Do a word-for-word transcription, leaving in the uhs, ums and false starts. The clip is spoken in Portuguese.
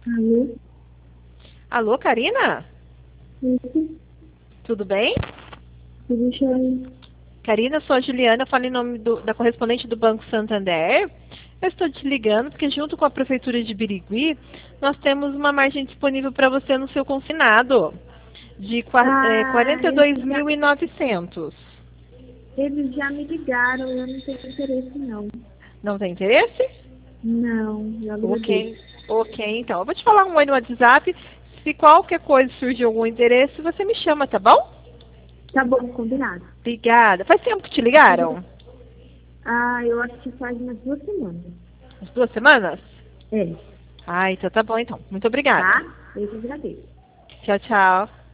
Alô? Alô, Karina? Isso, Tudo bem? tudo jóia. Karina, sou a Juliana, eu falo em nome do- da correspondente do Banco Santander. Eu estou te ligando porque junto com a Prefeitura de Birigui, nós temos uma margem disponível para você no seu confinado de qua- eh, Ah, quarenta e dois eles já, mil e novecentos. eles já me ligaram, eu não tenho interesse, não. Não tem interesse? Não, eu agradeço. Ok, ok, então. Eu vou te falar um oi no WhatsApp. Se qualquer coisa surgir algum interesse, você me chama, tá bom? Tá bom, combinado. Obrigada. Faz tempo que te ligaram? Ah, eu acho que faz umas duas semanas. Umas duas semanas? É, Ah, então tá bom então. Muito obrigada. tá? Eu que agradeço. Tchau, tchau.